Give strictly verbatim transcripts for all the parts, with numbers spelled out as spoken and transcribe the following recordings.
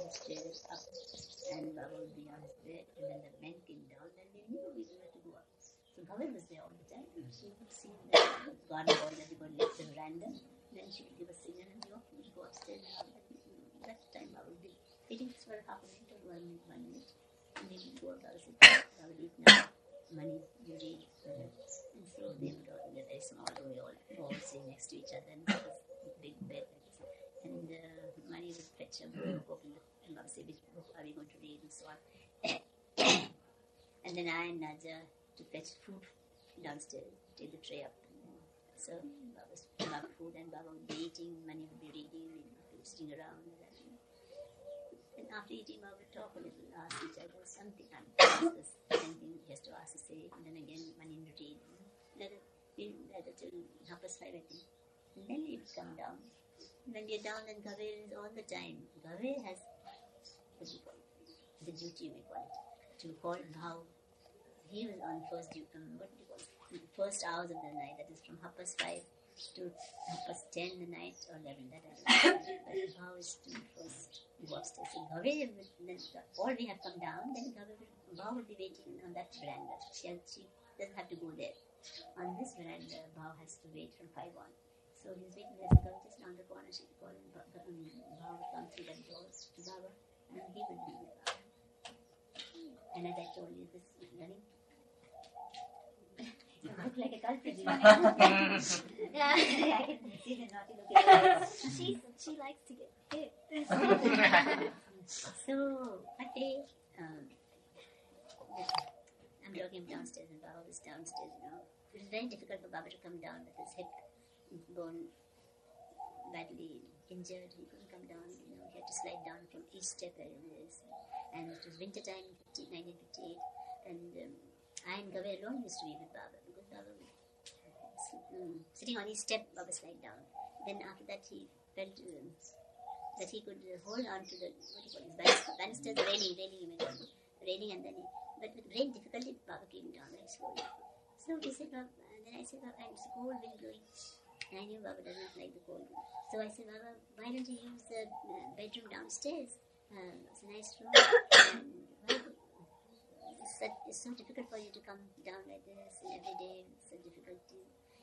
stairs up, and Baba would be on his bed, and then the men came down, and they knew we didn't have to go up. So Bhavan was there all the time. She would see the garden wall that we got left the veranda, then she would give a signal, and we all would go upstairs. And that time Baba would be waiting for half a minute or one minute, one minute, and they would go up. Baba said, Baba would eat now, money, you read. And so they would all, they're very small, we all, all sitting next to each other, and there was a big bed like this. And uh, money would fetch a book, open the, and Baba said, which book are we going to read, and so on. And then I and Naja to fetch food downstairs, take the tray up. So Baba was putting up food, and Baba would be eating, money would be reading, we would be sitting around. And after eating, Baba would talk a little, ask each other something, and discuss something he has to ask to say, and then again, money would read. Let it, let it till half past five, I think. And then we would come down. When we are down, then Gavir is all the time. Gavir has, what do you call it? The duty, we call it, to call how he was on first duty, um, what do you call it? The first hours of the night, that is from half past five to half past ten the night, or eleven, that I don't know. But how is to first go upstairs. So Gavir, then all we have come down, then Gavir, Bhav will be waiting on that veranda. She, she doesn't have to go there. On this veranda, Bhav has to wait from five on. So he's waiting there, so Gavir just down the corner, she would call him, Bhav would come through that door to Baba, and he would be with Baba. And as I told you, this is running. You look like a culprit. Yeah, I can see the naughty looking eyes. She, she likes to get hit. So, one day, um, I'm talking downstairs, and Baba was downstairs, you know. It was very difficult for Baba to come down with his hip bone badly injured. He couldn't come down, you know. He had to slide down from each step where he was. And it was winter time in nineteen fifty-eight, and um, I and Gavir alone used to be with Baba, because Baba was um, sitting on each step, Baba slide down. Then after that, he felt um, that he could uh, hold on to the, what do you call it, banisters, the railing, railing, you know, railing, and then he, but with great difficulty, Baba came down very slowly. So he said, Baba, and then I said, Baba, it's a cold wind blowing. And I knew Baba does not like the cold wind. So I said, Baba, why don't you use the uh, bedroom downstairs? Um, it's a nice room. And, well, it's, such, it's so difficult for you to come down like this every day. It's a difficulty.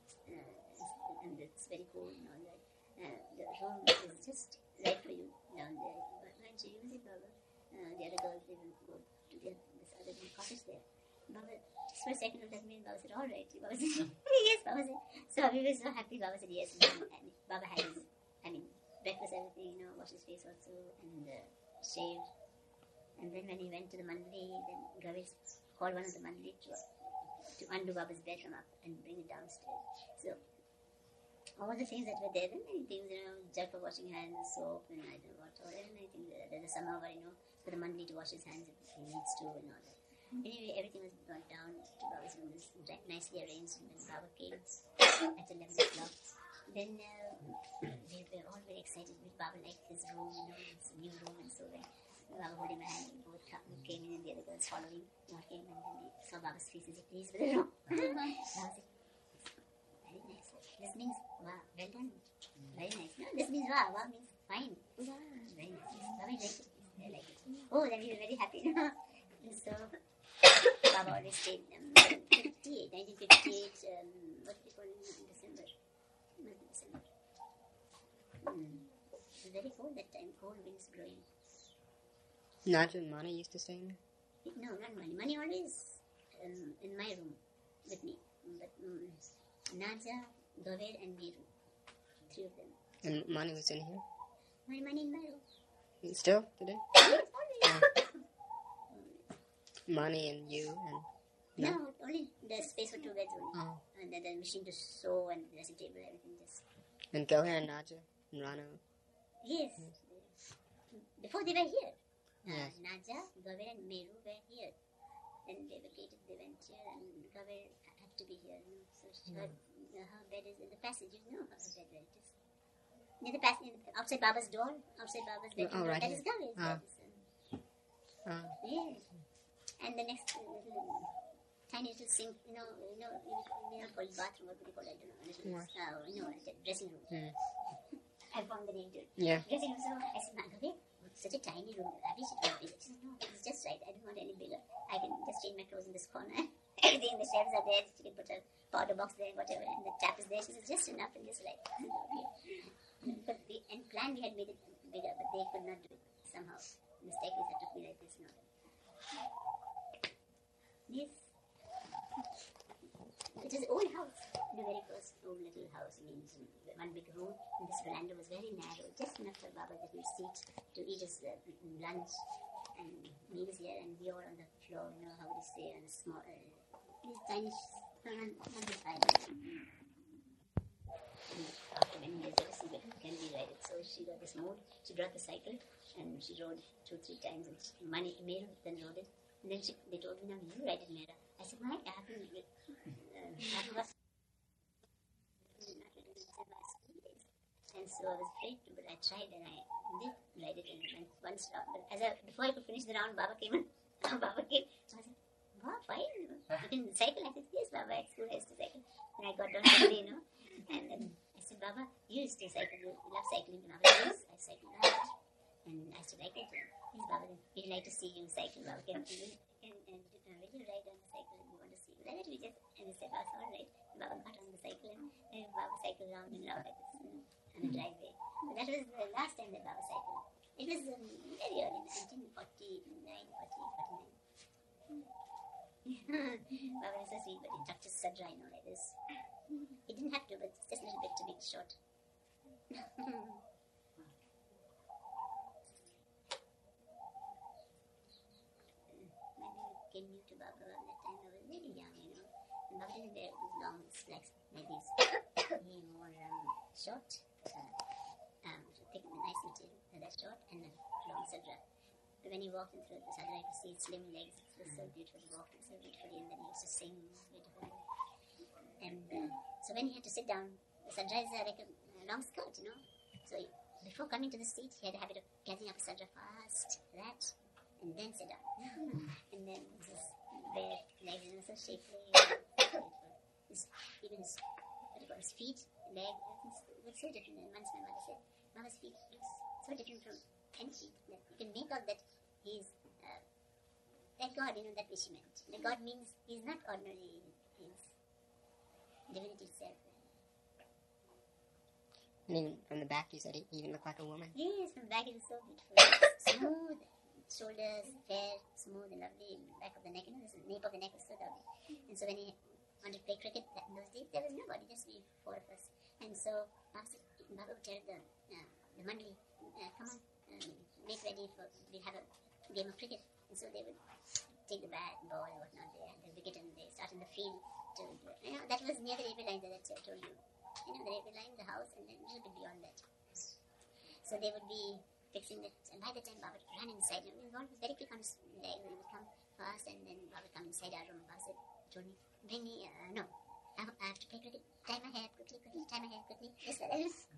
Uh, and it's very cold and all that. Uh, the room is just right for you down there. But why don't you use it, Baba? Uh, the other girls, they will go to the, this other cottage there. Baba, just for a second looked at me, and Baba said, all right. Baba said, yes, Baba said. So we were so happy. Baba said, yes. And, and Baba had his, I mean, breakfast, everything, you know, washed his face also, and uh, shaved. And then when he went to the mandali, then Gavir called one of the mandali to, to undo Baba's bed from up and bring it downstairs. So all the things that were there, then many things, you know, jug for washing hands, soap, and I don't know what, or anything. There's a samovar, you know, for the mandali to wash his hands if he needs to, and all that. Anyway, everything was brought down to Baba's room, was nicely arranged, and then Baba came at eleven o'clock. Then uh, we were all very excited with Baba, like his room, you know, his new room, and so on. Baba holding my hand, both came in, and the other girls following. One came, and then we saw Baba's face, is he pleased with the room? Baba said, very nice. This means, wow, well done. Very nice. No, this means wow, wow means fine. Wow, very nice. Baba liked it. I like it. Oh, then we were very happy. And so, Baba always stayed um, fifty-eight, nineteen fifty-eight, um, what do you call it, in December? December. Mm. It was very cold that time, cold winds blowing. Naja and Mani used to stay in there? No, not Mani. Mani always um, in my room with me. But um, Naja, Gavir, and Meeru, three of them. And Mani was in here? Mani, Mani in my room. Still today? Yes, always. Yeah. Mani and you and... No, no only the space for two beds only. Oh. And then the machine to sew and the dressing table, everything just... And Gauhar and Naja and Rana? Yes. yes. Before they were here. Yes. Uh, Naja, Gavir, and Meeru were here. Then they vacated, they went here, and Gavir had to be here. You know? So she, her, uh, her bed is in the passage, you know her bed where it is. Near the passage, outside Baba's door, outside Baba's bedroom oh, right door, that here. is Gavir's Oh. bed. Um, Oh. yes. And the next uh, little, tiny little sink, you know, you know, you know, called bathroom, what would you call it? I don't know. Little, What? uh, you know, dressing room. Mm. I found the name to it. Yeah. Dressing room, so I said, Gavir, such a tiny room. I wish it was bigger. She said, no, it's just right. I don't want any bigger. I can just change my clothes in this corner. Everything, the shelves are there. She can put her powder box there, whatever, and the tap is there. She said, just enough and just like, okay. But we, and plan we had made it bigger, but they could not do it somehow. The staircase had to be like this, not. This. It is an old house. The very first old little house means one big room, and this veranda was very narrow, just enough for Baba that he'd sit to eat his uh, lunch and meals here, and we all on the floor, you know, how would you say, on a small, uh, this tiny, on, on the side. And after many years, ever since it can be right, so she got this mood. She brought the cycle, and she rode two, three times, and she, money, Meera then rode it. And then she, they told me, now you ride it, Meera. I said, why? I haven't, uh, I haven't and so I was afraid to, but I tried and I did ride it and went one stop. But as I, before I could finish the round, Baba came in. Baba came. So I said, wow, fine. You can cycle? I said, yes, Baba, at school I used to cycle. And I got down quickly, you know. And then I said, Baba, you used to cycle. You love cycling. And Baba said, yes, I cycle a lot. And I used to like it. Yes, Baba, we'd like to see you cycle. Baba came up to me. And, and uh, will you ride on the cycle? And we want to see you. Like that we just, and we said, Baba, all right. And Baba got on the cycle and, and Baba cycled round and round like this. You know, on the driveway. But that was the last time that Baba cycled. It was um, very early, nineteen forty-nine, forty, forty-nine. Baba was so sweet, but he tucked his sadra, you know, like this. He didn't have to, but just a little bit to make it short. Maybe we came new to Baba around that time. I was very young, you know. And Baba didn't wear these long slacks like these. He wore um, short. Uh, um, thick, nice material, uh, that short, and a long sadra. But when he walked in through the sadra, I could see his slim legs. It was so beautiful. He walked so beautifully, and then he used to sing beautifully. And uh, so when he had to sit down, the sadra is uh, like a, a long skirt, you know. So he, before coming to the seat, he had a habit of gathering up a sadra fast, that, and then sit down. And then his bare legs, you know, so shapely, beautiful. His, even his, what do you call his feet, leg, was so different. And once my mother said, Baba's feet looks so different from any feet that you can make out that he's uh, that God, you know, that which he meant. The God means he's not ordinary, he's divinity itself. And even from the back, you said he even looked like a woman. Yes, from the back it was so beautiful. Smooth shoulders, fair, smooth and lovely. Back of the neck, you know, the nape of the neck was so lovely. And so when he wanted to play cricket in those days, there was nobody, just we four of us. And so Baba would tell the, uh, the mandali, uh, come on, um, make ready for, we'll have a game of cricket. And so they would take the bat, ball, and whatnot, they had the wicket, and they start in the field. To, you know, that was near the railway line that I told you. You know, the railway line, the house, and then a little bit beyond that. So they would be fixing it, and by the time Baba would run inside, you know, Baba was very quick on his leg, he would come fast, and then Baba would come inside our room. Baba said, told me, bring me, uh, no. I have to play cricket. Tie my hair quickly, quickly, tie my hair quickly. Yes, sir.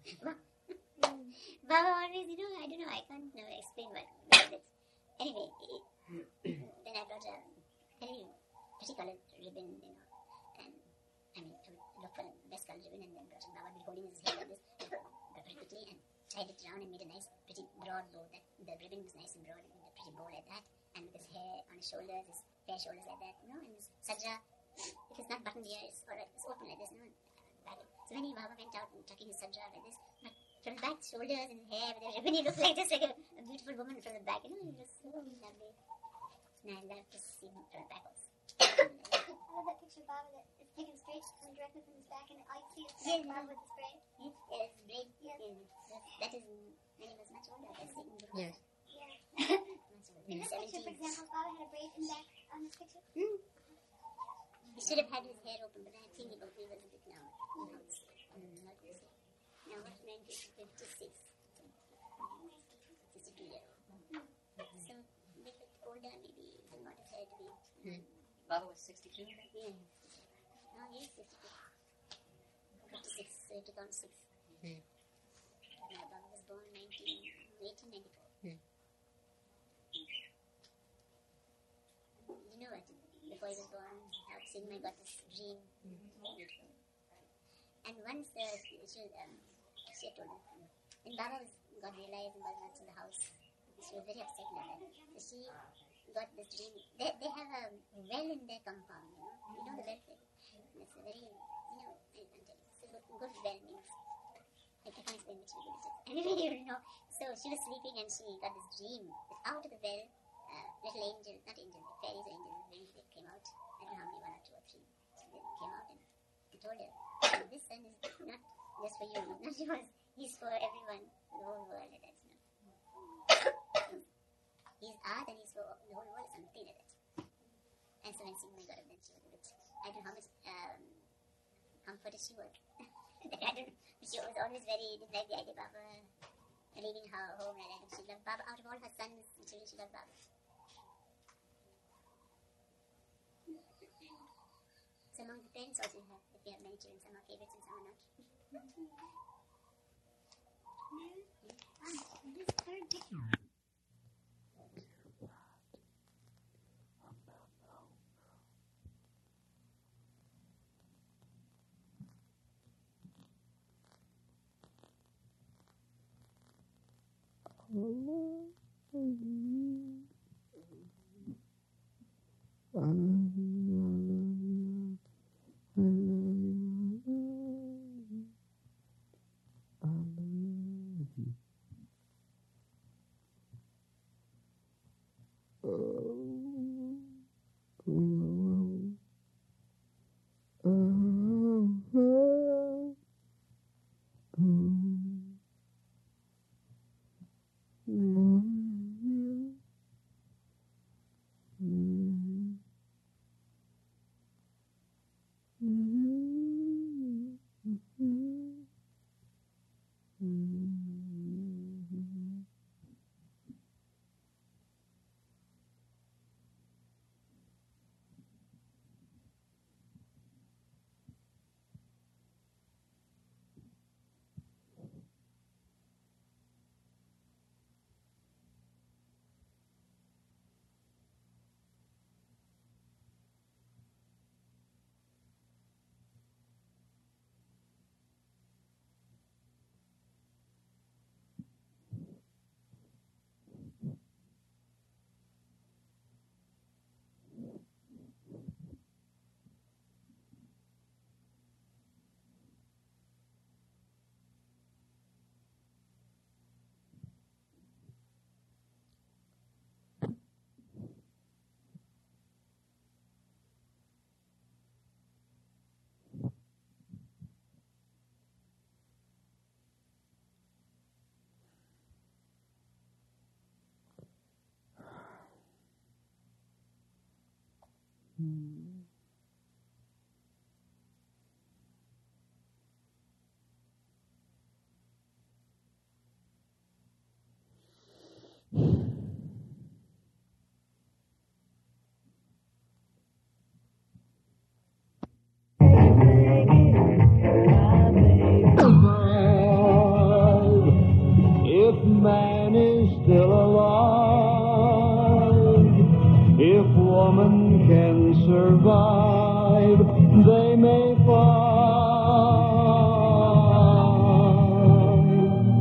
Baba always, you know, I don't know, I can't never explain what it is. Anyway, it, then I got a very pretty colored ribbon, you know, and I mean, I would look for the best colored ribbon, and then got Baba would be holding his hair like this, very quickly, and tied it around and made a nice, pretty broad bow. That the ribbon was nice and broad, and made a pretty bow like that, and with his hair on his shoulders, his fair shoulders like that, you know, and his sadra. It was not buttoned here, it's, or it's open like this, no? So when he Baba went out and tucking his sadra like this, but from the back, shoulders and hair, with the ribbon, he looked like just like a, a beautiful woman from the back, you know, he was so lovely. And I love to see him from the back also. I love that picture of Baba that is taken straight from directly from his back, and I see it Yeah. Baba with his braid. Yes, yes, braid. Yes. Yes. That, that is, when he was much older, I was taken before. Yes. Yeah. Much older. In Maybe that picture, for seventeen. example, Baba had a braid in the back on this picture. Hmm. He should have had his hair open, but I think he was a bit now. Now it's um, not this. Now what's nineteen fifty-six? sixty-two year old. So a bit older, maybe he want his hair to be. Hmm. Baba was sixty-two? Yeah. No, he's sixty-two. fifty-six, so he took on six. Hmm. Now Baba was born in eighteen ninety-four. Hmm. You know what? Before he was born, how Sigma got this dream. Beautiful. And once the she, um, she had told him, when Baba was, got realized and was not in the house, She was very upset about that. So she got this dream. They, they have a well in their compound, you know. You know the well thing? It's a very, you know, I can't tell you. It's a good, good well means. I can't explain which well it is. Anyway, you know. So she was sleeping and she got this dream that out of the well, uh, little angels, not angels, fairies or angels, wings, they came out. I don't know how many, one or two or three. So they came out and they told her, this son is not just for you, not yours. He's for everyone, the whole world. And that's not. He's art and he's for the whole world, something like that. And so when Sigmund got up, then she was a bit, I don't know how much um, comforted she was. I don't, she was always very, didn't like the idea of Baba leaving her home like that. And she loved Baba. Out of all her sons and children, she loved Baba. So among the parents also you have, if you have many children, some are favorites and some are not. This third picture. I love you. I love you. I love you. I love you. Oh, oh, oh, oh, oh, oh. Hmm. If man is still alive, if woman can survive, they may find.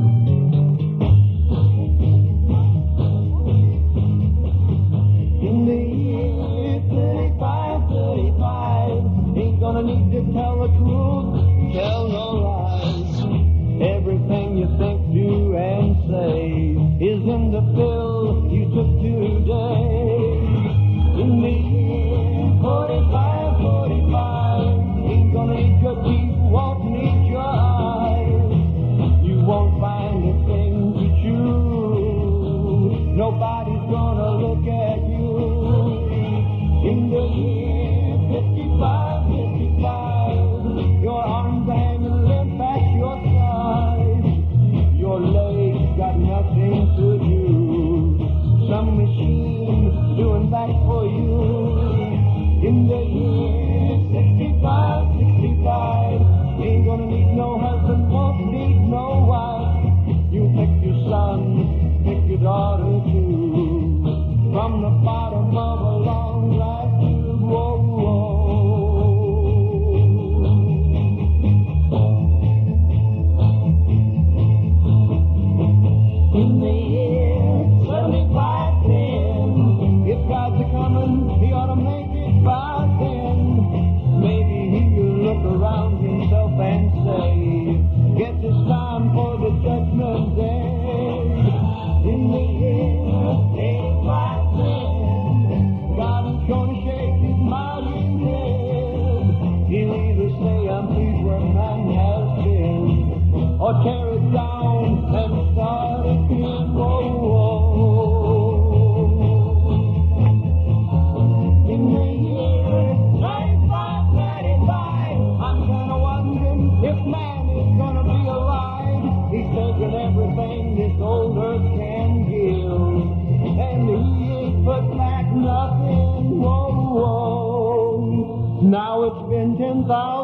In the year thirty-five, thirty-five, ain't gonna need to tell the truth, tell no lies. Everything you think, do, and say is in the pill you took today. In the year forty-five, forty-five, ain't gonna need your teeth, won't need your eyes. You won't find a thing to chew. Nobody's gonna look at you. In the year fifty-five, fifty-five, your arms are hanging limp at your side. Your legs got nothing to do. Some machine doing that for you. In the year sixty-five, sixty-five, ain't gonna need no husband, won't need no wife. You pick your son, pick your daughter too. From the bottom of a long life tube, whoa, whoa. In the year seventy-five, thousand